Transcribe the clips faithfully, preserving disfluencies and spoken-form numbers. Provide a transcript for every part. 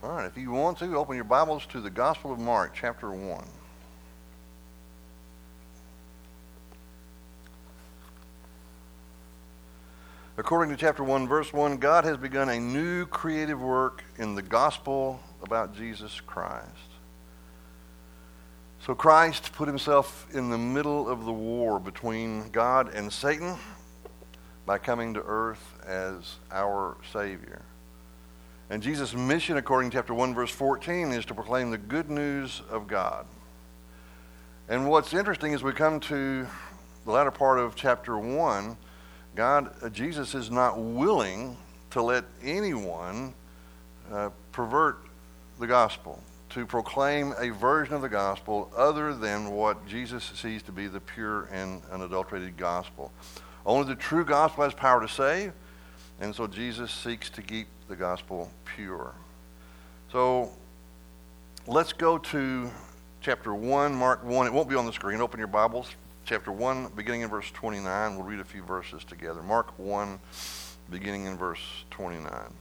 All right, if you want to, open your Bibles to the Gospel of Mark, chapter one. According to chapter one, verse one, God has begun a new creative work in the gospel about Jesus Christ. So Christ put himself in the middle of the war between God and Satan by coming to earth as our Savior. And Jesus' mission, according to chapter one, verse fourteen, is to proclaim the good news of God. And what's interesting is we come to the latter part of chapter one, God, uh, Jesus is not willing to let anyone uh, pervert the gospel, to proclaim a version of the gospel other than what Jesus sees to be the pure and unadulterated gospel. Only the true gospel has power to save, and so Jesus seeks to keep the gospel pure. So let's go to chapter one, Mark one. It won't be on the screen. Open your Bibles. Chapter one, beginning in verse twenty-nine. We'll read a few verses together. Mark one, beginning in verse twenty-nine.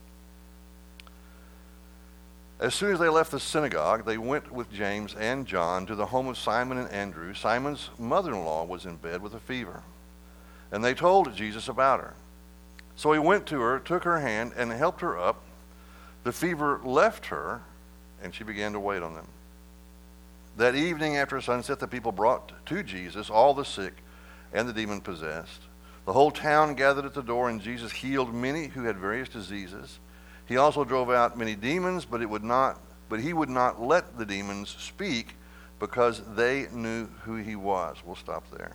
As soon as they left the synagogue, they went with James and John to the home of Simon and Andrew. Simon's mother-in-law was in bed with a fever, and they told Jesus about her. So he went to her, took her hand, and helped her up. The fever left her, and she began to wait on them. That evening after sunset, the people brought to Jesus all the sick and the demon-possessed. The whole town gathered at the door, and Jesus healed many who had various diseases. He also drove out many demons, but it would not, but he would not let the demons speak because they knew who he was. We'll stop there.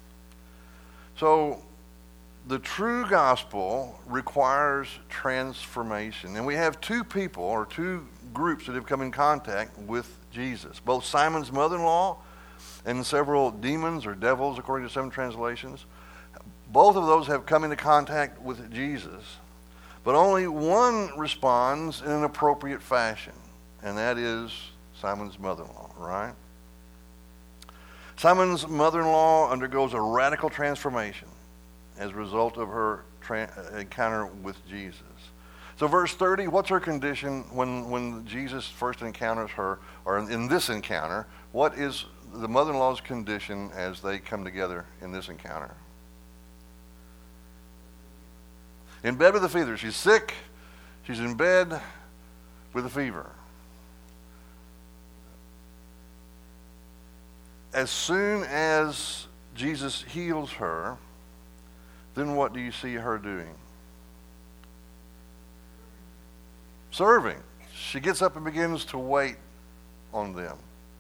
So the true gospel requires transformation. And we have two people or two groups that have come in contact with Jesus. Both Simon's mother-in-law and several demons or devils, according to some translations. Both of those have come into contact with Jesus. But only one responds in an appropriate fashion, and that is Simon's mother-in-law, right? Simon's mother-in-law undergoes a radical transformation as a result of her tra- encounter with Jesus. So verse thirty, what's her condition when, when Jesus first encounters her, or in, in this encounter? What is the mother-in-law's condition as they come together in this encounter? In bed with a fever. She's sick. She's in bed with a fever. As soon as Jesus heals her, then what do you see her doing? Serving. She gets up and begins to wait on them.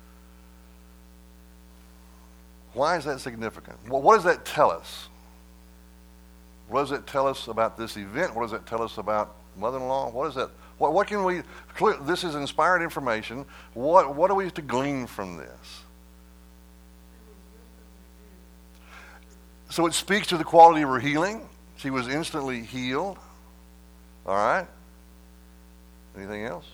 Why is that significant? Well, what does that tell us? What does it tell us about this event? What does it tell us about mother-in-law? What is that? What, what can we? This is inspired information. What what are we to glean from this? So it speaks to the quality of her healing. She was instantly healed. All right. Anything else?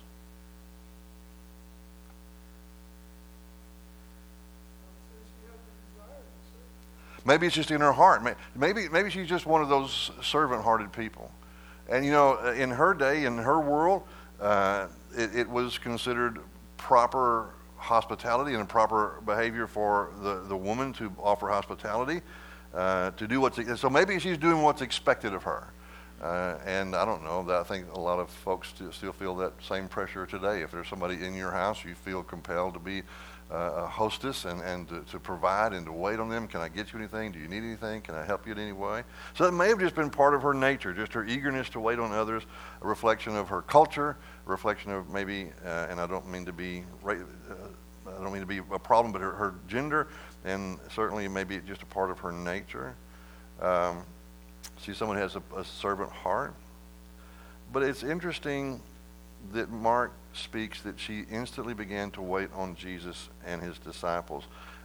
Maybe it's just in her heart. Maybe maybe she's just one of those servant-hearted people. And you know, in her day, in her world, uh, it, it was considered proper hospitality and proper behavior for the, the woman to offer hospitality, uh, to do what's so maybe she's doing what's expected of her. Uh, and I don't know, that I think a lot of folks still, still feel that same pressure today. If there's somebody in your house, you feel compelled to be uh, a hostess and, and to, to provide and to wait on them. Can I get you anything? Do you need anything? Can I help you in any way? So it may have just been part of her nature, just her eagerness to wait on others, a reflection of her culture, a reflection of maybe, uh, and I don't mean to be, uh, I don't mean to be a problem, but her, her gender, and certainly maybe just a part of her nature. Um, See, someone has a, a servant heart. But it's interesting that Mark speaks that she instantly began to wait on Jesus and his disciples.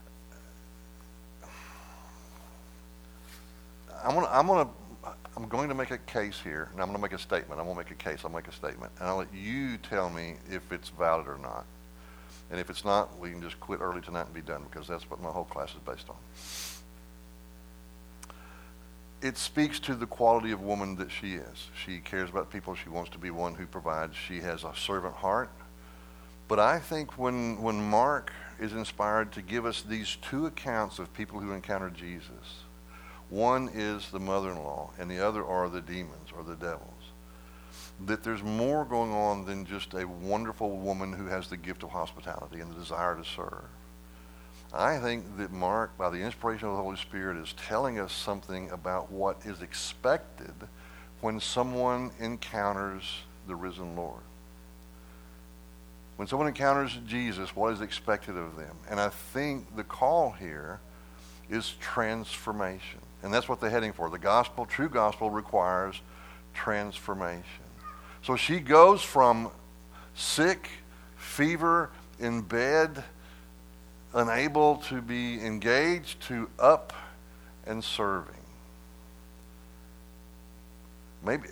I'm gonna, I'm gonna, I'm going to make a case here, and I'm going to make a statement. I won't make a case. I'll make a statement, and I'll let you tell me if it's valid or not. And if it's not, we can just quit early tonight and be done, because that's what my whole class is based on. it speaks to the quality of woman that she is. She cares about people. She wants to be one who provides. She has a servant heart. But I think when, when Mark is inspired to give us these two accounts of people who encountered Jesus, one is the mother-in-law and the other are the demons or the devils, that there's more going on than just a wonderful woman who has the gift of hospitality and the desire to serve. I think that Mark, by the inspiration of the Holy Spirit, is telling us something about what is expected when someone encounters the risen Lord. When someone encounters Jesus, what is expected of them? And I think the call here is transformation. And that's what they're heading for. The gospel, true gospel, requires transformation. So she goes from sick, fever, in bed, unable to be engaged, to up and serving. Maybe,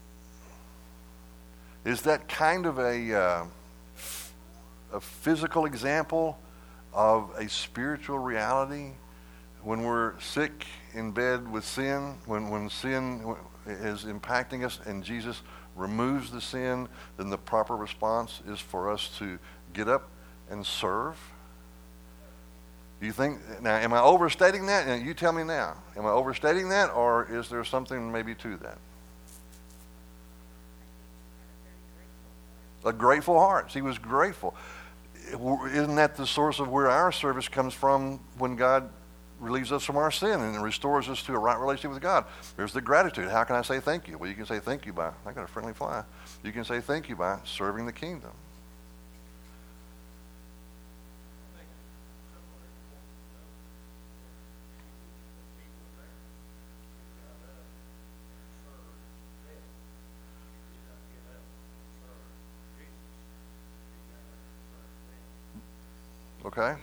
is that kind of a... Uh, a physical example of a spiritual reality when we're sick in bed with sin, when, when sin is impacting us and Jesus removes the sin, then the proper response is for us to get up and serve? Do you think, now am I overstating that? And you tell me now, am I overstating that, or is there something maybe to that? A grateful heart. He was grateful. Isn't that the source of where our service comes from when God relieves us from our sin and restores us to a right relationship with God? There's the gratitude. How can I say thank you? Well, you can say thank you by, I got a friendly fly. You can say thank you by serving the kingdom. Okay?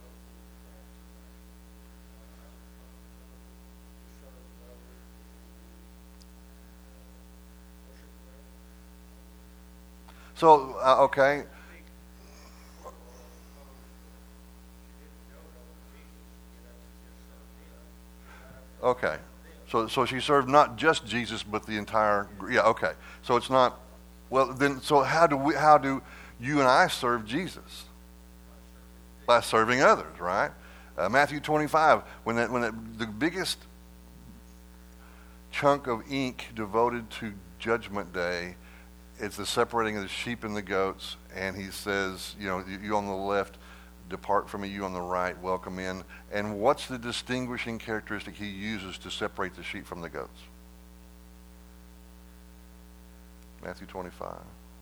So, uh, okay. Okay. So, so she served not just Jesus, but the entire, yeah, okay. So it's not, well, then, so how do we, how do you and I serve Jesus? By serving others, right? Uh, Matthew twenty-five, when that, when that, the biggest chunk of ink devoted to Judgment Day, it's the separating of the sheep and the goats, and he says, you know, you, you on the left, depart from me, you on the right, welcome in. And what's the distinguishing characteristic he uses to separate the sheep from the goats? Matthew twenty-five.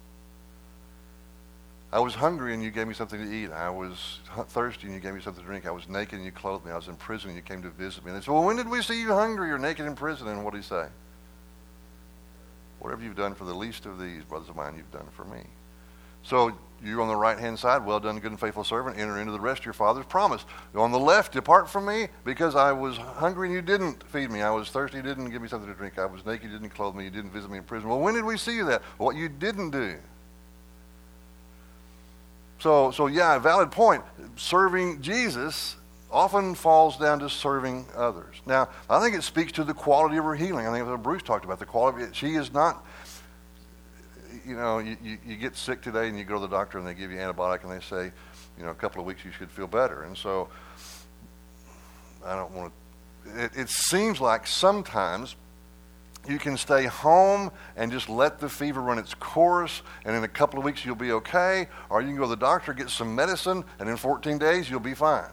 I was hungry and you gave me something to eat. I was thirsty and you gave me something to drink. I was naked and you clothed me. I was in prison and you came to visit me. And they said, well, when did we see you hungry or naked in prison? And what did he say? Whatever you've done for the least of these, brothers of mine, you've done for me. So you're on the right-hand side. Well done, good and faithful servant. Enter into the rest of your Father's promise. On the left, depart from me because I was hungry and you didn't feed me. I was thirsty, you didn't give me something to drink. I was naked, you didn't clothe me. You didn't visit me in prison. Well, when did we see you that? What you didn't do. So, so yeah, a valid point. Serving Jesus often falls down to serving others. Now, I think it speaks to the quality of her healing. I think that's what Bruce talked about. The quality. She is not, you know, you, you, you get sick today and you go to the doctor and they give you an antibiotic and they say, you know, a couple of weeks you should feel better. And so, I don't want to, it, it seems like sometimes you can stay home and just let the fever run its course, and in a couple of weeks you'll be okay, or you can go to the doctor, get some medicine, and in fourteen days you'll be fine.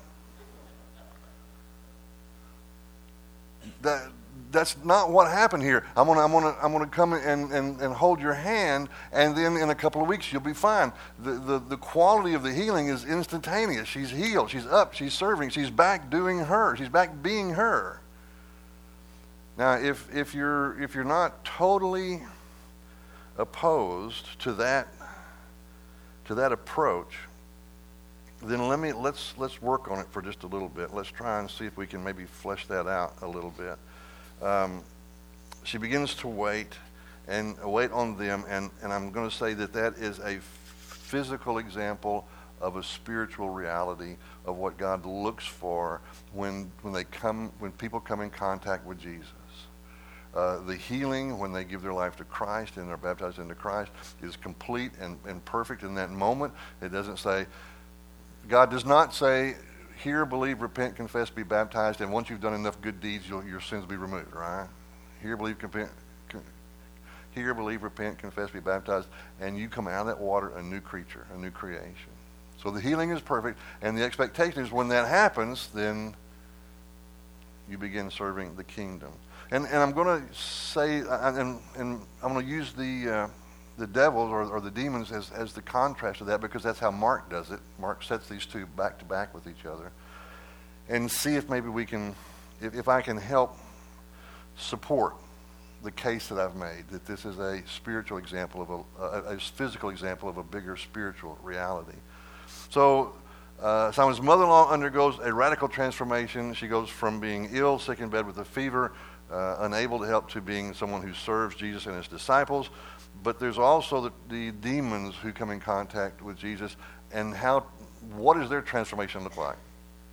That, that's not what happened here. I'm gonna, I'm gonna, I'm gonna come and, and, and hold your hand, and then in a couple of weeks you'll be fine. The, the, the quality of the healing is instantaneous. She's healed, she's up, she's serving, she's back doing her, she's back being her. Now, if if you're if you're not totally opposed to that to that approach, then let me let's let's work on it for just a little bit. Let's try and see if we can maybe flesh that out a little bit. Um, she begins to wait and wait on them, and and I'm going to say that that is a physical example of a spiritual reality of what God looks for when when they come when people come in contact with Jesus. Uh, the healing when they give their life to Christ and are baptized into Christ is complete and, and perfect in that moment. It doesn't say, God does not say, hear, believe, repent, confess, be baptized, and once you've done enough good deeds, you'll, your sins will be removed, right? Hear, believe, confess, hear, believe, repent, confess, be baptized, and you come out of that water a new creature, a new creation. So the healing is perfect, and the expectation is when that happens, then you begin serving the kingdom. And and I'm going to say, and, and I'm going to use the uh, the devils or, or the demons as, as the contrast to that, because that's how Mark does it. Mark sets these two back to back with each other, and see if maybe we can, if, if I can help support the case that I've made, that this is a spiritual example of a, a, a physical example of a bigger spiritual reality. So uh, Simon's mother-in-law undergoes a radical transformation. She goes from being ill, sick in bed with a fever, uh, unable to help, to being someone who serves Jesus and his disciples. But there's also the, the demons who come in contact with Jesus, and how, what does their transformation look like?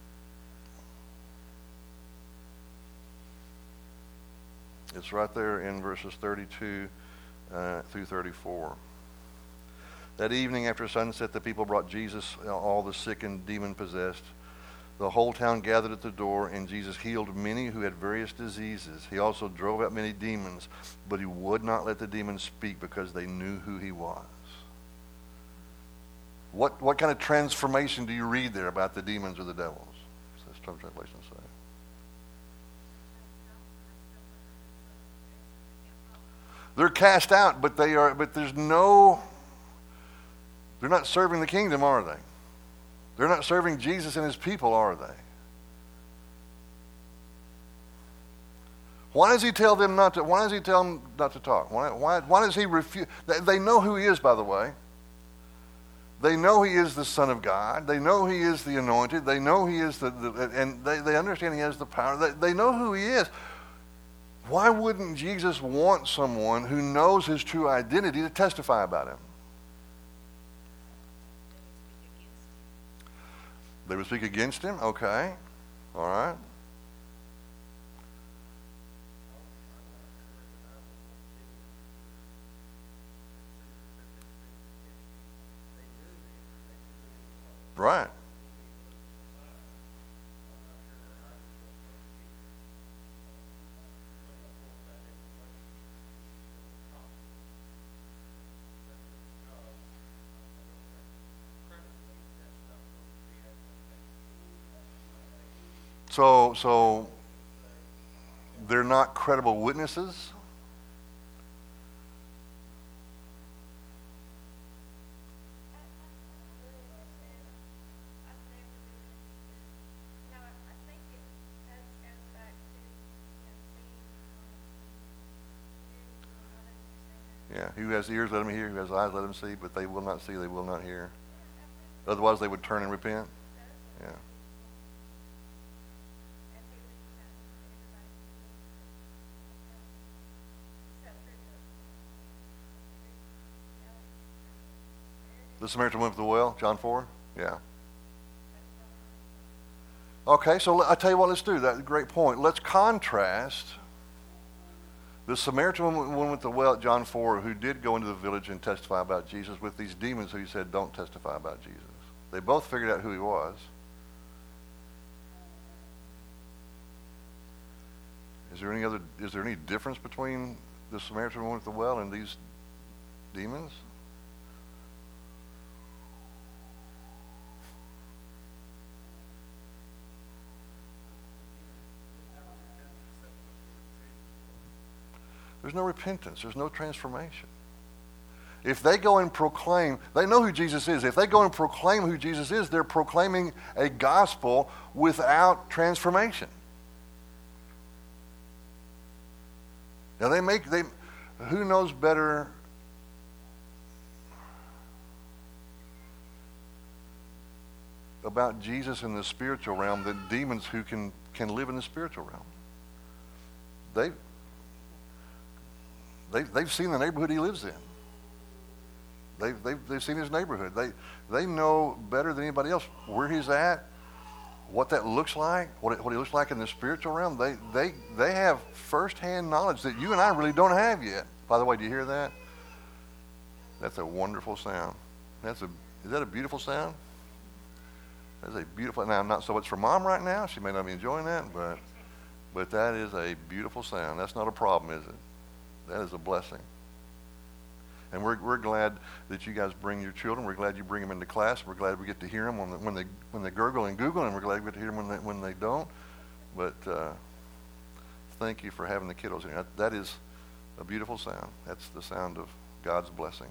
It's right there in verses thirty-two uh, through thirty-four. That evening after sunset, the people brought Jesus all the sick and demon-possessed. The whole town gathered at the door, and Jesus healed many who had various diseases. He also drove out many demons, but he would not let the demons speak because they knew who he was. What what kind of transformation do you read there about the demons or the devils? That's some translations say. They're cast out, but they are. But there's no. They're not serving the kingdom, are they? They're not serving Jesus and his people, are they? Why does he tell them not to? Why does he tell them not to talk? Why? Why, why does he refuse? They, they know who he is, by the way. They know he is the Son of God. They know he is the Anointed. They know he is the, the and they, they understand he has the power. They, they know who he is. Why wouldn't Jesus want someone who knows his true identity to testify about him? They would speak against him? Okay. All right. Right. So, so they're not credible witnesses? Yeah, who has ears, let him hear. Who has eyes, let him see. But they will not see, they will not hear. Otherwise, they would turn and repent. Yeah. The Samaritan woman with the well, John four? Yeah. Okay, so I'll tell you what, let's do. That's a great point. Let's contrast the Samaritan woman with the well at John four, who did go into the village and testify about Jesus, with these demons who said, don't testify about Jesus. They both figured out who he was. Is there any other, is there any difference between the Samaritan woman with the well and these demons? There's no repentance. There's no transformation. If they go and proclaim, they know who Jesus is. If they go and proclaim who Jesus is, they're proclaiming a gospel without transformation. Now they make, they, who knows better about Jesus in the spiritual realm than demons who can, can live in the spiritual realm? They, They, they've seen the neighborhood he lives in. They've, they've, they've seen his neighborhood. They, they know better than anybody else where he's at, what that looks like, what it, what it looks like in the spiritual realm, they, they, they have firsthand knowledge that you and I really don't have yet. By the way, do you hear that? That's a wonderful sound. That's a, is that a beautiful sound? That's a beautiful, now not so much for Mom right now. She may not be enjoying that, but, but that is a beautiful sound. That's not a problem, is it? That is a blessing. And we're we're glad that you guys bring your children. We're glad you bring them into class. We're glad we get to hear them when, the, when they when they gurgle and Google, and we're glad we get to hear them when they, when they don't. But uh, thank you for having the kiddos here. That, that is a beautiful sound. That's the sound of God's blessing.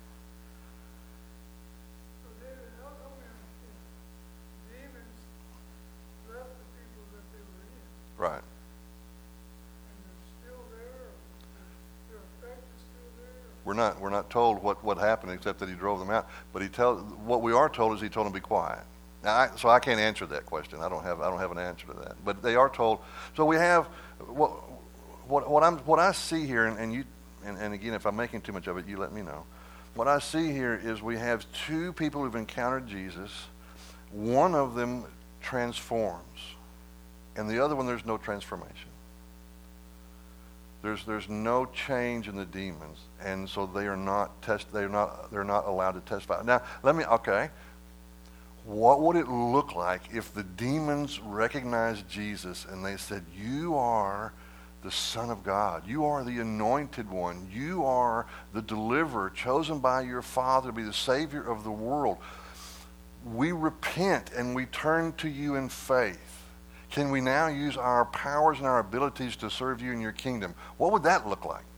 So David, how come when demons left the people that they were in? Right. And they're still there? Their effect is still there? We're not we're not told what, what happened except that he drove them out. But he tell what we are told is he told them to be quiet. Now, I, so I can't answer that question. I don't have I don't have an answer to that. But they are told. So we have what what what I'm what I see here, and, and you and, and again, if I'm making too much of it, you let me know. What I see here is we have two people who've encountered Jesus. One of them transforms, and the other one there's no transformation. There's there's no change in the demons, and so they are not test. They're not they're not allowed to testify. Now let me okay. What would it look like if the demons recognized Jesus and they said, "You are the Son of God. You are the Anointed One. You are the Deliverer, chosen by your Father to be the Savior of the world. We repent and we turn to you in faith. Can we now use our powers and our abilities to serve you in your kingdom?" What would that look like?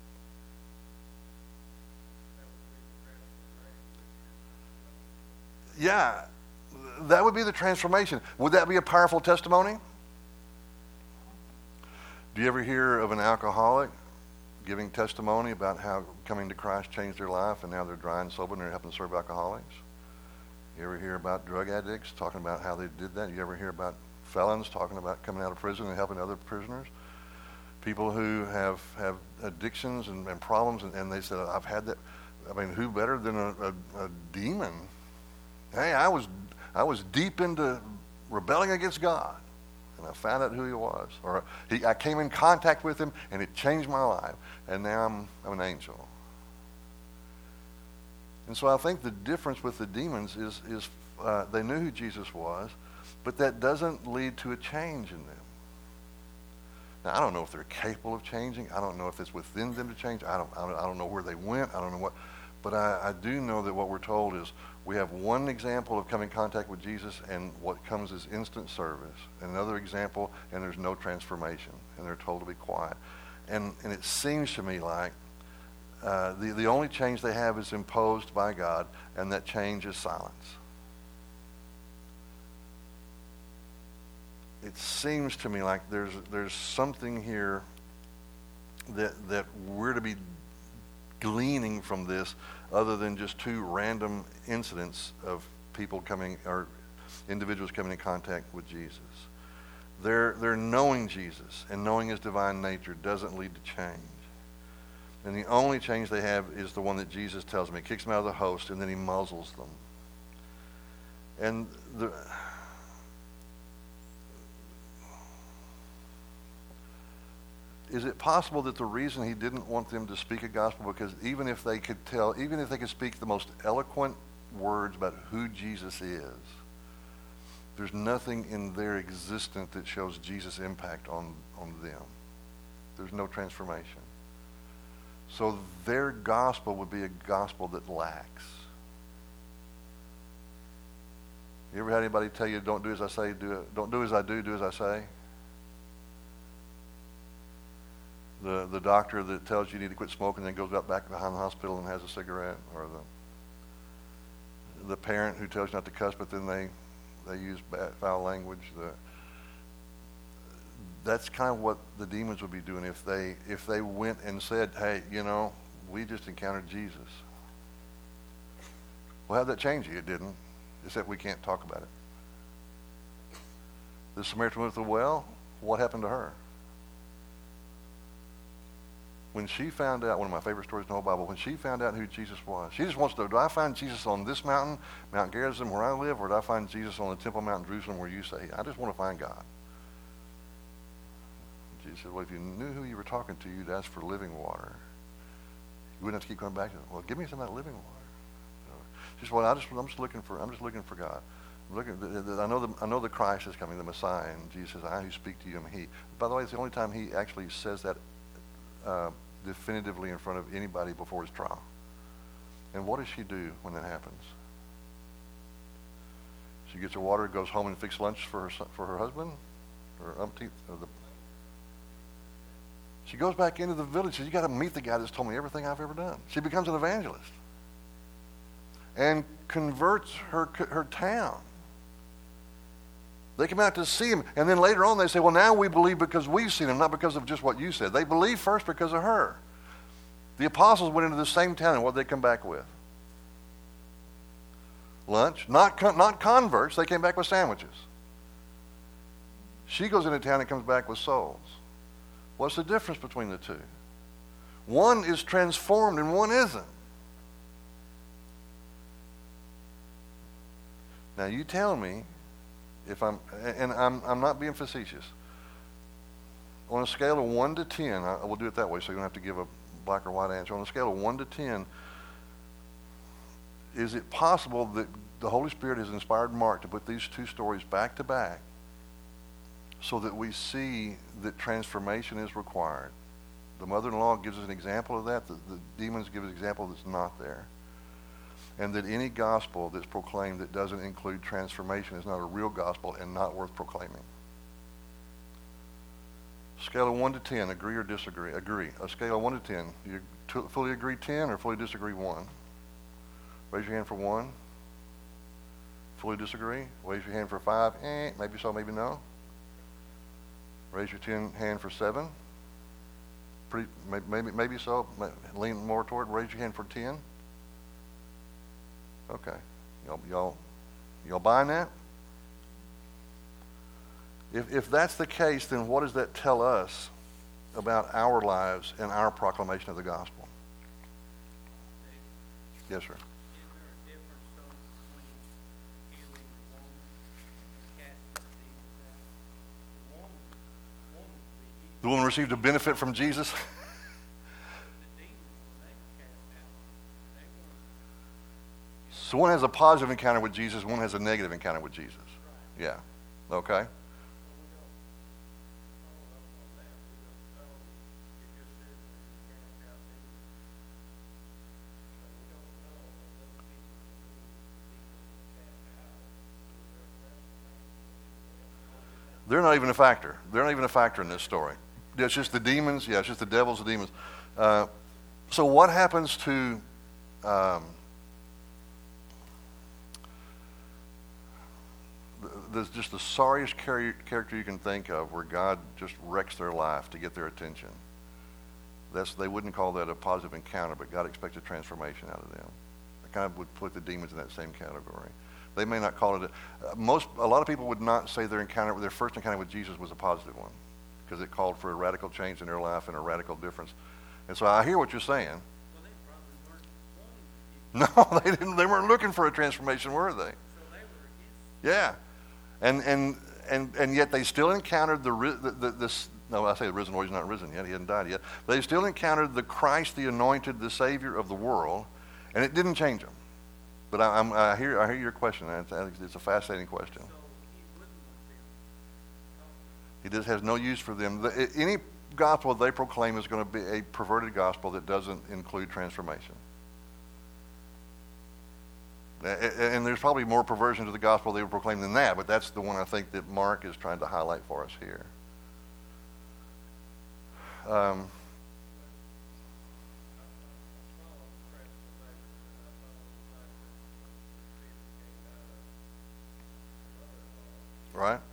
Yeah, that would be the transformation. Would that be a powerful testimony? Do you ever hear of an alcoholic giving testimony about how coming to Christ changed their life and now they're dry and sober and they're helping to serve alcoholics? You ever hear about drug addicts talking about how they did that? You ever hear about felons talking about coming out of prison and helping other prisoners? People who have, have addictions and, and problems, and, and they said, "I've had that." I mean, who better than a, a, a demon? Hey, I was I was deep into rebelling against God, and I found out who he was. Or he, I came in contact with him, and it changed my life, and now I'm, I'm an angel. And so I think the difference with the demons is, is uh, they knew who Jesus was, but that doesn't lead to a change in them. Now, I don't know if they're capable of changing. I don't know if it's within them to change. I don't, I don't, I don't know where they went. I don't know what. But I, I do know that what we're told is we have one example of coming in contact with Jesus, and what comes is instant service. Another example, and there's no transformation, and they're told to be quiet. And, and it seems to me like uh, the, the only change they have is imposed by God, and that change is silence. It seems to me like there's there's something here that that we're to be gleaning from this, other than just two random incidents of people coming or individuals coming in contact with Jesus. They're they're knowing Jesus, and knowing his divine nature doesn't lead to change. And the only change they have is the one that Jesus tells them. He kicks them out of the host, and then he muzzles them. And the is it possible that the reason he didn't want them to speak a gospel, because even if they could tell, even if they could speak the most eloquent words about who Jesus is, there's nothing in their existence that shows Jesus' impact on, on them. There's no transformation. So their gospel would be a gospel that lacks. You ever had anybody tell you, "Don't do as I say, do it, don't do as I do, do as I say"? The the doctor that tells you you need to quit smoking, then goes out back behind the hospital and has a cigarette, or the the parent who tells you not to cuss, but then they they use bad, foul language. The, that's kind of what the demons would be doing if they if they went and said, "Hey, you know, we just encountered Jesus." Well, how'd that change you? It didn't, except we can't talk about it. The Samaritan woman at the well, what happened to her? when she found out, one of my favorite stories in the whole Bible, when she found out who Jesus was, she just wants to know, do I find Jesus on this mountain, Mount Gerizim, where I live, or do I find Jesus on the Temple Mount in Jerusalem where you say? I just want to find God. Jesus said, well, if you knew who you were talking to, you'd ask for living water. You wouldn't have to keep going back to it. Well, give me some of that living water. She said, well, I just, I'm just looking for, I'm just looking for God. I'm looking, I know the, I know the Christ is coming, the Messiah, and Jesus says, I who speak to you am He. By the way, it's the only time He actually says that uh, definitively in front of anybody before His trial. And what does she do when that happens? She gets her water, goes home and fixes lunch for her for her husband, or umpteenth. Or the, she goes back into the village and says, you got to meet the guy that's told me everything I've ever done. She becomes an evangelist and converts her her town. They come out to see him, and then later on they say, well, now we believe because we've seen him, not because of just what you said. They believe first because of her. The apostles went into the same town, and what did they come back with? Lunch. Not, not converts. They came back with sandwiches. She goes into town and comes back with souls. What's the difference between the two? One is transformed and one isn't. Now you tell me if I'm, and I'm, I'm not being facetious. On a scale of one to ten, I will do it that way so you don't have to give a black or white answer. On a scale of one to ten, is it possible that the Holy Spirit has inspired Mark to put these two stories back to back so that we see that transformation is required? The mother-in-law gives us an example of that. The, the demons give us an example that's not there. And that any gospel that's proclaimed that doesn't include transformation is not a real gospel and not worth proclaiming. Scale of one to ten, agree or disagree? Agree. A scale of one to ten, you t- fully agree ten or fully disagree one? Raise your hand for one. Fully disagree? Raise your hand for five. Eh, maybe so, maybe no. Raise your ten hand for seven. Pretty, maybe, maybe so. Lean more toward. Raise your hand for ten. Okay, y'all, y'all, y'all buying that? If if that's the case, then what does that tell us about our lives and our proclamation of the gospel? Yes, sir. The woman received a benefit from Jesus. So one has a positive encounter with Jesus, one has a negative encounter with Jesus. Yeah. Okay. They're not even a factor. They're not even a factor in this story. It's just the demons. Yeah, it's just the devils, the demons. Uh, so what happens to... Um, there's just the sorriest char- character you can think of where God just wrecks their life to get their attention. That's, they wouldn't call that a positive encounter, but God expects a transformation out of them. I kind of would put the demons in that same category. They may not call it a, uh, most, a lot of people would not say their encounter, their first encounter with Jesus was a positive one because it called for a radical change in their life and a radical difference. And so I hear what you're saying. Well, they probably weren't wanting to No, they didn't. They weren't looking for a transformation, were they? So they were against Yeah. And and and and yet they still encountered the, the, the this. No, I say the risen Lord. He's not risen yet. He hadn't died yet. They still encountered the Christ, the Anointed, the Savior of the world, and it didn't change them. But I, I'm, I hear I hear your question. It's, it's a fascinating question. So he wouldn't want them. He just has no use for them. The, any gospel they proclaim is going to be a perverted gospel that doesn't include transformation. And there's probably more perversion to the gospel they would proclaim than that, but that's the one I think that Mark is trying to highlight for us here. Um, right?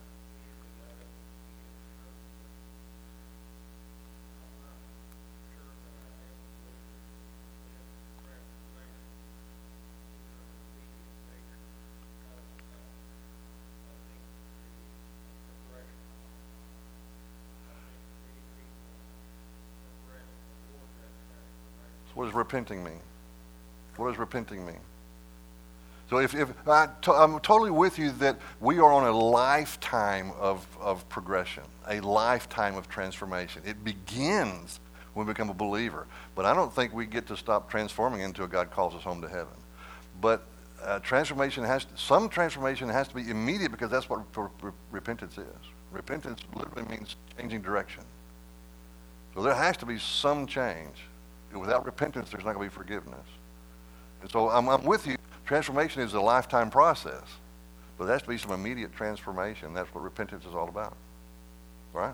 So what does repenting mean? What does repenting mean? So if, if I to, I'm totally with you that we are on a lifetime of, of progression, a lifetime of transformation. It begins when we become a believer. But I don't think we get to stop transforming until God calls us home to heaven. But uh, transformation has to, some transformation has to be immediate, because that's what re- repentance is. Repentance literally means changing direction. So there has to be some change. Without repentance, there's not going to be forgiveness. And so I'm, I'm with you. Transformation is a lifetime process, but there has to be some immediate transformation. That's what repentance is all about, right?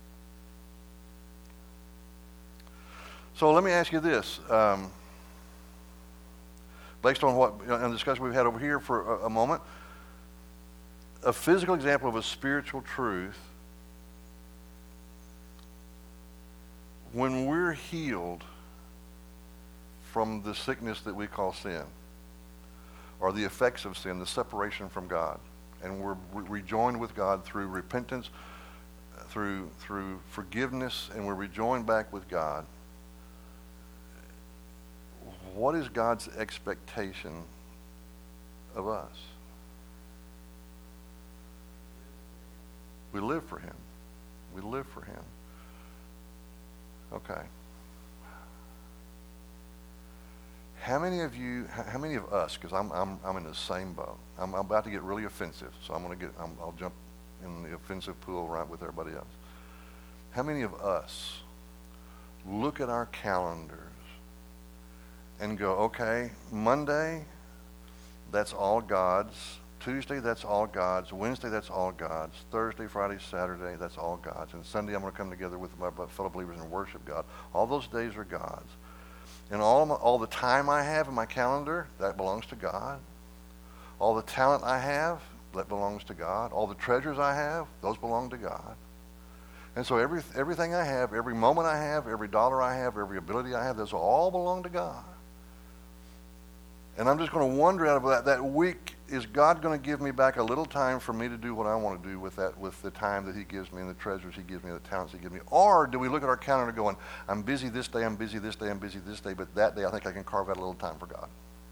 So let me ask you this. Um, based on what, you know, in the discussion we've had over here for a, a moment, a physical example of a spiritual truth, when we're healed from the sickness that we call sin, or the effects of sin, the separation from God, and we're re- rejoined with God through repentance, through through forgiveness, and we're rejoined back with God. What is God's expectation of us? We live for Him. We live for Him. Okay. How many of you, how many of us, because I'm, I'm, I'm in the same boat. I'm, I'm about to get really offensive, so I'm going to get, I'm, I'll jump in the offensive pool right with everybody else. How many of us look at our calendars and go, okay, Monday, that's all God's. Tuesday, that's all God's. Wednesday, that's all God's. Thursday, Friday, Saturday, that's all God's. And Sunday, I'm going to come together with my fellow believers and worship God. All those days are God's. And all, my, all the time I have in my calendar, that belongs to God. All the talent I have, that belongs to God. All the treasures I have, those belong to God. And so every, everything I have, every moment I have, every dollar I have, every ability I have, those all belong to God. And I'm just going to wonder out of that, that week, is God going to give me back a little time for me to do what I want to do with that, with the time that He gives me and the treasures He gives me, the talents He gives me? Or do we look at our calendar going, I'm busy this day, I'm busy this day, I'm busy this day, but that day I think I can carve out a little time for God?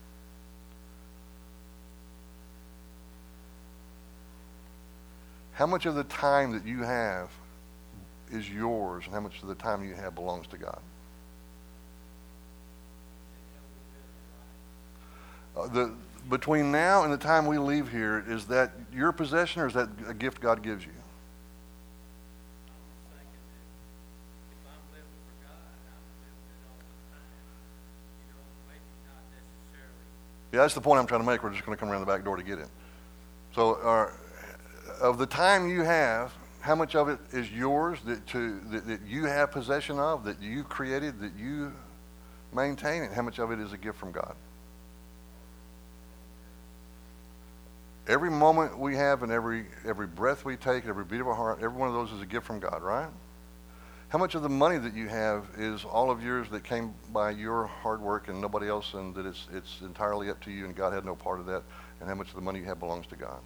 How much of the time that you have is yours, and how much of the time you have belongs to God? Uh, the, between now and the time we leave here, is that your possession, or is that a gift God gives you? Yeah, that's the point I'm trying to make. We're just going to come around the back door to get it. So, uh, of the time you have, how much of it is yours, that, to, that, that you have possession of, that you created, that you maintain, and how much of it is a gift from God? Every moment we have, and every every breath we take, every beat of our heart, every one of those is a gift from God, right? How much of the money that you have is all of yours that came by your hard work and nobody else, and that it's it's entirely up to you and God had no part of that? And how much of the money you have belongs to God?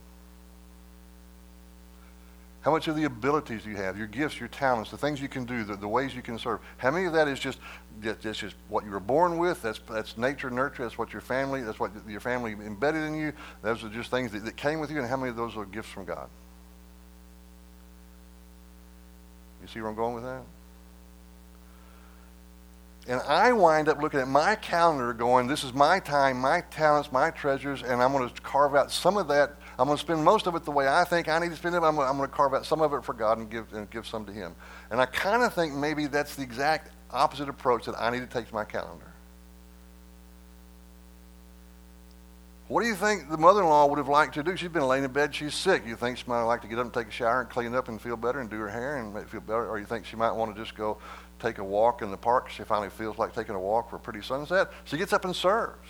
How much of the abilities you have, your gifts, your talents, the things you can do, the, the ways you can serve, how many of that is just that's just what you were born with? That's that's nature, nurture. That's what your family, that's what your family embedded in you. Those are just things that, that came with you. And how many of those are gifts from God? You see where I'm going with that? And I wind up looking at my calendar going, this is my time, my talents, my treasures, and I'm going to carve out some of that. I'm going to spend most of it the way I think I need to spend it. I'm going, to, I'm going to carve out some of it for God and give and give some to Him. And I kind of think maybe that's the exact opposite approach that I need to take to my calendar. What do you think the mother-in-law would have liked to do? She's been laying in bed, she's sick. You think she might like to get up and take a shower and clean up and feel better and do her hair and make feel better? Or you think she might want to just go take a walk in the park? She finally feels like taking a walk for a pretty sunset. She gets up and serves.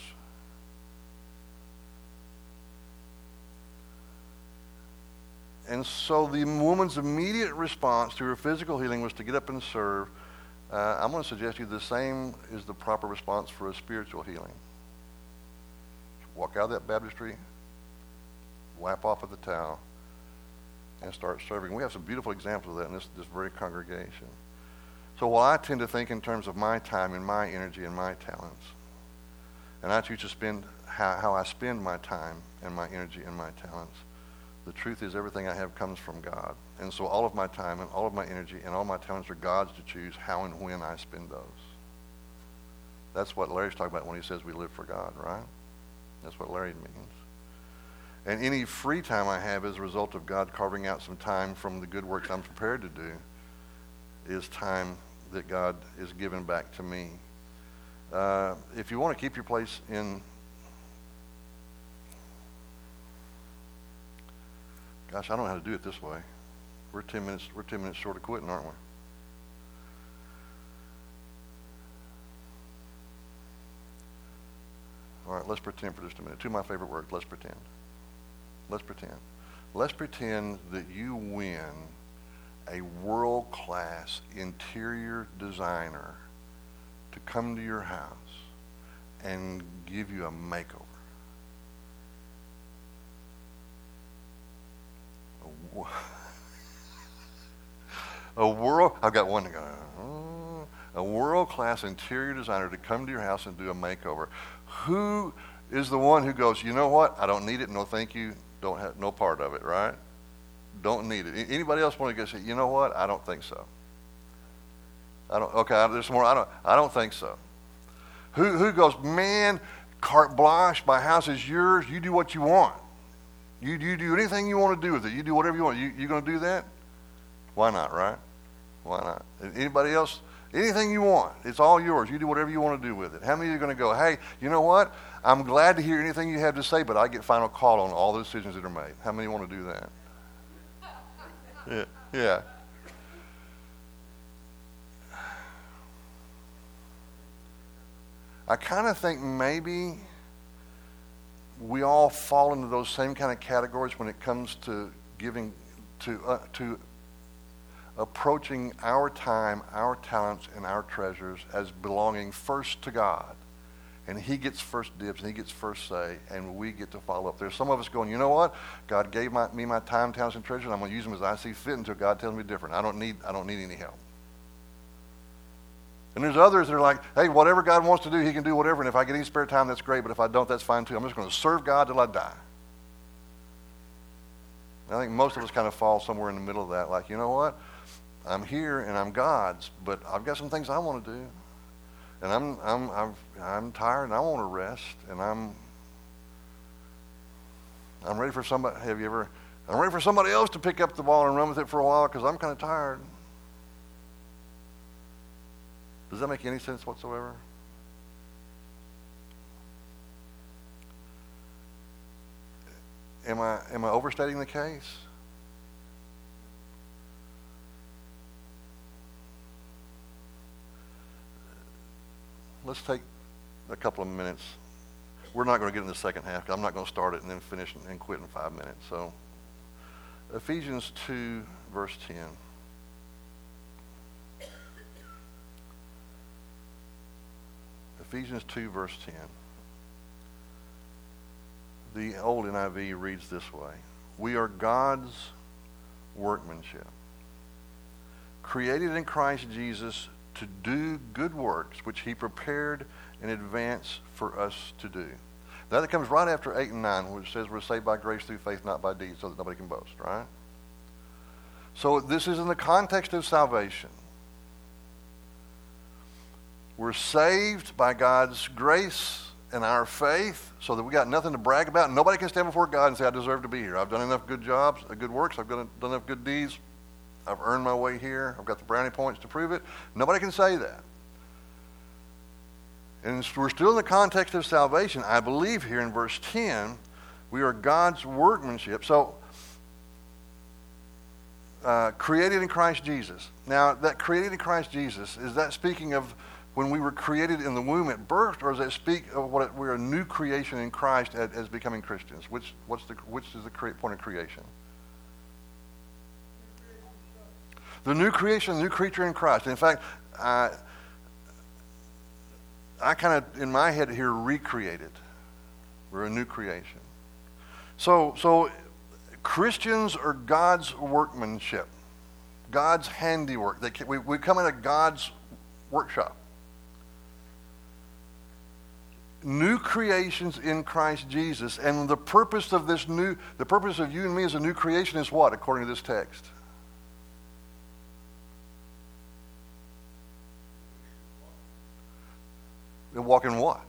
And so the woman's immediate response to her physical healing was to get up and serve. Uh, I'm going to suggest to you the same is the proper response for a spiritual healing. Walk out of that baptistry, wipe off with the towel, and start serving. We have some beautiful examples of that in this, this very congregation. So while I tend to think in terms of my time and my energy and my talents, and I choose to spend how, how I spend my time and my energy and my talents, the truth is everything I have comes from God. And so all of my time and all of my energy and all my talents are God's to choose how and when I spend those. That's what Larry's talking about when he says we live for God, right? That's what Larry means. And any free time I have as a result of God carving out some time from the good works I'm prepared to do is time that God is giving back to me. Uh, if you want to keep your place in, gosh, I don't know how to do it this way. We're ten minutes. We're ten minutes short of quitting, aren't we? All right, let's pretend for just a minute. Two of my favorite words. Let's pretend. Let's pretend. Let's pretend that you win a world-class interior designer to come to your house and give you a makeover. A, wo- a world, I've got one to go. A world-class interior designer to come to your house and do a makeover. Who is the one who goes, you know what? I don't need it. No, thank you. Don't have no part of it, right? Don't need it. Anybody else want to go say, you know what? I don't think so. I don't. Okay, there's more. I don't. I don't think so. Who who goes, man? Carte blanche. My house is yours. You do what you want. You you do anything you want to do with it. You do whatever you want. You you going to do that? Why not? Right? Why not? Anybody else? Anything you want. It's all yours. You do whatever you want to do with it. How many of you are going to go, hey, you know what? I'm glad to hear anything you have to say, but I get final call on all the decisions that are made. How many want to do that? Yeah. Yeah. I kind of think maybe we all fall into those same kind of categories when it comes to giving, to uh, to approaching our time, our talents, and our treasures as belonging first to God. And he gets first dibs, and he gets first say, and we get to follow up. There's some of us going, you know what? God gave my, me my time, talents, and treasures. I'm going to use them as I see fit until God tells me different. I don't need, I don't need any help. And there's others that are like, hey, whatever God wants to do, he can do whatever. And if I get any spare time, that's great. But if I don't, that's fine too. I'm just going to serve God till I die. I think most of us kind of fall somewhere in the middle of that. Like, you know what? I'm here and I'm God's, but I've got some things I want to do. And I'm I'm I'm I'm tired and I want to rest, and I'm I'm ready for somebody. Have you ever? I'm ready for somebody else to pick up the ball and run with it for a while because I'm kind of tired. Does that make any sense whatsoever? Am I am I overstating the case? Let's take a couple of minutes. We're not going to get in the second half because I'm not going to start it and then finish and quit in five minutes. So Ephesians two, verse ten. Ephesians two, verse ten. The old N I V reads this way. We are God's workmanship, created in Christ Jesus to do good works, which he prepared in advance for us to do. Now that comes right after eight and nine, which says we're saved by grace through faith, not by deeds, so that nobody can boast, right? So this is in the context of salvation. We're saved by God's grace and our faith, so that we got nothing to brag about. Nobody can stand before God and say, I deserve to be here. I've done enough good jobs, good works. I've done enough good deeds. I've earned my way here. I've got the brownie points to prove it. Nobody can say that. And we're still in the context of salvation. I believe here in verse ten, we are God's workmanship. So, uh, created in Christ Jesus. Now, that created in Christ Jesus, is that speaking of when we were created in the womb at birth, or does that speak of what it, we're a new creation in Christ as, as becoming Christians? Which, what's the, which is the cre- point of creation? The new creation, the new creature in Christ. In fact, I, I kind of, in my head here, recreated. We're a new creation. So, so Christians are God's workmanship. God's handiwork. They can, we, we come into God's workshop. New creations in Christ Jesus. And the purpose of this new, the purpose of you and me as a new creation is what, according to this text? They walk in what?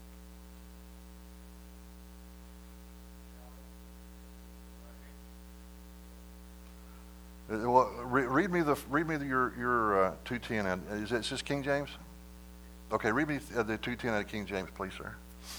Well, re- read me the read me the, your your uh, two ten. Is it is this King James? Okay, read me uh, the two ten out of King James, please, sir.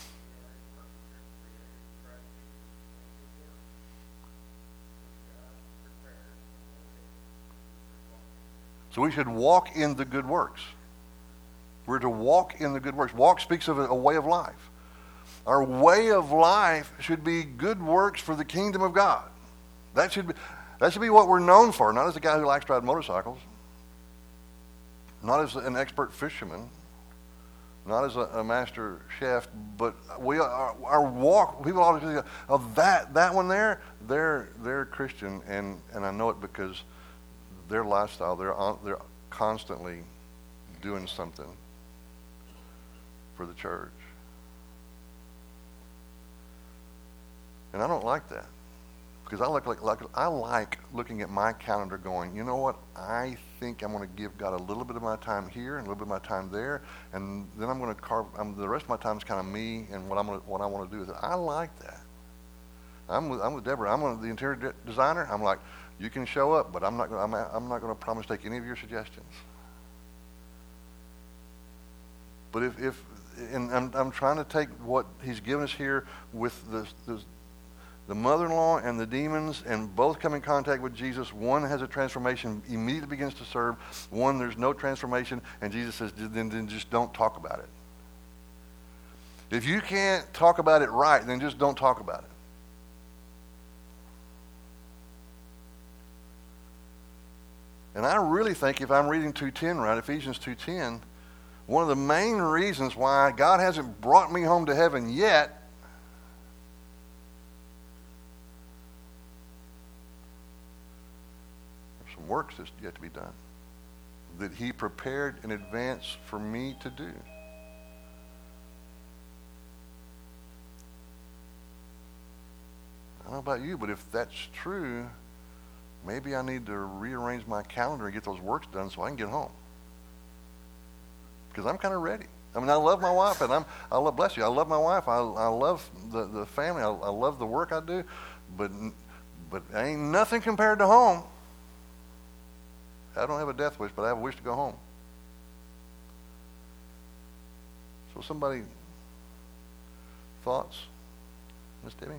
So we should walk in the good works. We're to walk in the good works. Walk speaks of a, a way of life. Our way of life should be good works for the kingdom of God. That should be that should be what we're known for, not as a guy who likes to ride motorcycles, not as an expert fisherman, not as a, a master chef, but we our, our walk. People always think of that that one there. They're they're Christian, and, and I know it because their lifestyle. They're on, they're constantly doing something for the church, and I don't like that because I look like, like I like looking at my calendar, going, you know what? I think I'm going to give God a little bit of my time here and a little bit of my time there, and then I'm going to carve. I'm, the rest of my time is kind of me and what I'm gonna, what I want to do with it. I like that. I'm with, I'm with Deborah. I'm the interior de- designer. I'm like, you can show up, but I'm not going. I'm, I'm not going to promise to take any of your suggestions. But if, if and I'm, I'm trying to take what he's given us here with the, the the mother-in-law and the demons, and both come in contact with Jesus. One has a transformation, immediately begins to serve. One, there's no transformation, and Jesus says, then, then just don't talk about it. If you can't talk about it right, then just don't talk about it. And I really think if I'm reading two ten right, Ephesians two ten, one of the main reasons why God hasn't brought me home to heaven yet works that's yet to be done, that he prepared in advance for me to do. I don't know about you, but if that's true, maybe I need to rearrange my calendar and get those works done so I can get home. Because I'm kind of ready. I mean, I love my wife, and I'm, I love, bless you, I love my wife. I, I love the, the family. I, I love the work I do, but, but ain't nothing compared to home. I don't have a death wish, but I have a wish to go home. So somebody, thoughts? Miss Debbie?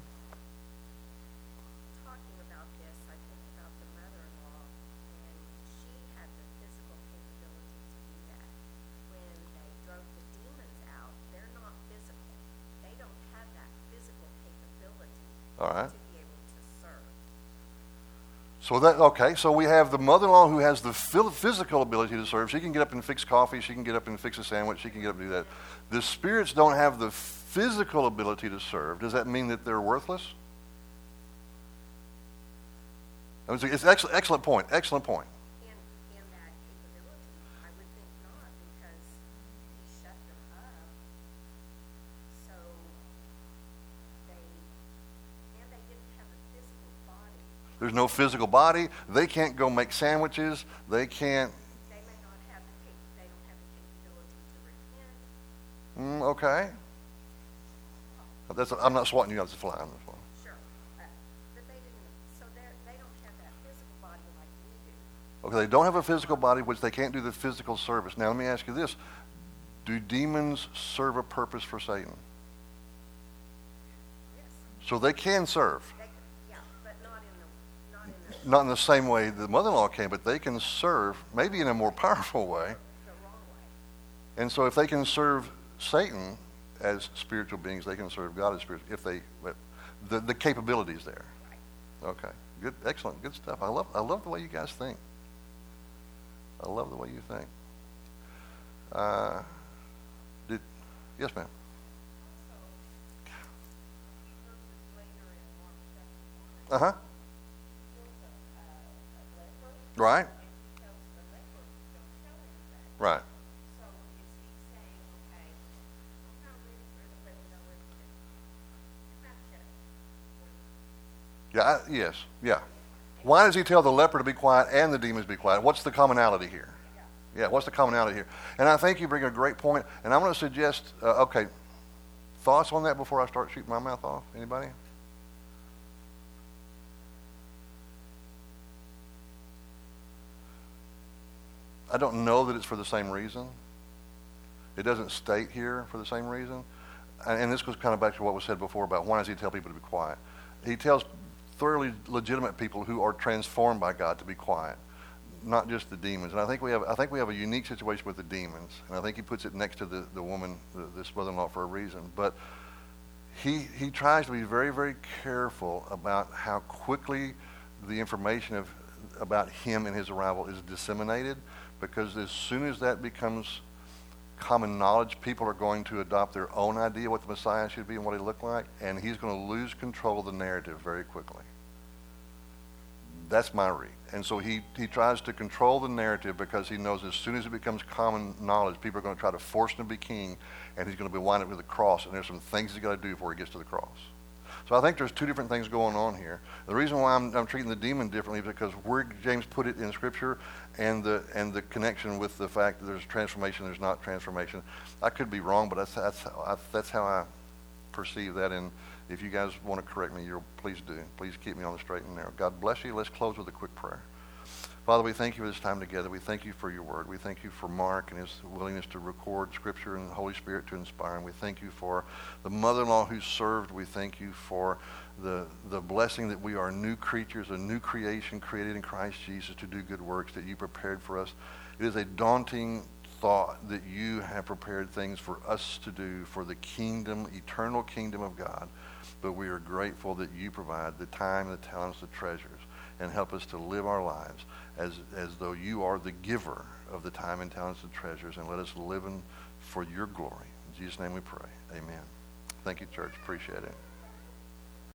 Talking about this, I think about the mother-in-law, and she had the physical capability to do that. When they drove the demons out, they're not physical. They don't have that physical capability All right. to be able to serve. So that okay. So we have the mother-in-law who has the physical ability to serve. She can get up and fix coffee. She can get up and fix a sandwich. She can get up and do that. The spirits don't have the physical ability to serve. Does that mean that they're worthless? I mean, it's an excellent, excellent point. Excellent point. And, and that capability, I would think not, because he shut them up. So they, and they didn't have a physical body. There's no physical body. They can't go make sandwiches. They can't. They may not have the cap- they don't have the capability to repent. Mm, okay. That's. I'm not swatting you out as a fly on this one. Sure, uh, but they didn't. So they they don't have that physical body like we do. Okay, they don't have a physical body, which they can't do the physical service. Now, let me ask you this: do demons serve a purpose for Satan? Yes, So they can serve. they could, yeah, but not in the not in the, Not in the same way the mother-in-law can, but they can serve, maybe in a more powerful way. the wrong way. And so if they can serve Satan as spiritual beings, they can serve God as spiritual, if they, but the, the capability is there. Right. Okay, good, excellent, good stuff. I love, I love the way you guys think. I love the way you think. Uh, did, yes, ma'am. Uh-huh. Right. Right. So is he saying, okay, I'm not ready for the women over to come out, shut up. Yeah, I, yes, yeah. Why does he tell the leper to be quiet and the demons to be quiet? What's the commonality here? Yeah, what's the commonality here? And I think you bring a great point, and I'm going to suggest, uh, okay, thoughts on that before I start shooting my mouth off? Anybody? I don't know that it's for the same reason. It doesn't state here for the same reason. And, and this goes kind of back to what was said before about why does he tell people to be quiet? He tells thoroughly legitimate people who are transformed by God to be quiet, not just the demons. And I think we have I think we have a unique situation with the demons, and I think he puts it next to the, the woman, the, this mother-in-law, for a reason. But he he tries to be very, very careful about how quickly the information of about him and his arrival is disseminated, because as soon as that becomes common knowledge, people are going to adopt their own idea what the Messiah should be and what he looked like, and he's going to lose control of the narrative very quickly. That's my read. And so he, he tries to control the narrative because he knows as soon as it becomes common knowledge, people are going to try to force him to be king, and he's going to be winded with a cross, and there's some things he's got to do before he gets to the cross. So I think there's two different things going on here. The reason why I'm, I'm treating the demon differently is because where James put it in Scripture, and the and the connection with the fact that there's transformation, there's not transformation. I could be wrong, but that's that's how I, that's how I perceive that. And if you guys want to correct me, you'll please do. Please keep me on the straight and narrow. God bless you. Let's close with a quick prayer. Father, we thank you for this time together. We thank you for your word. We thank you for Mark and his willingness to record Scripture and the Holy Spirit to inspire. And we thank you for the mother-in-law who served. We thank you for the, the blessing that we are new creatures, a new creation created in Christ Jesus to do good works that you prepared for us. It is a daunting thought that you have prepared things for us to do for the kingdom, eternal kingdom of God. But we are grateful that you provide the time, the talents, the treasures, and help us to live our lives as as though you are the giver of the time and talents and treasures, and let us live in for your glory. In Jesus' name we pray. Amen. Thank you, church. Appreciate it.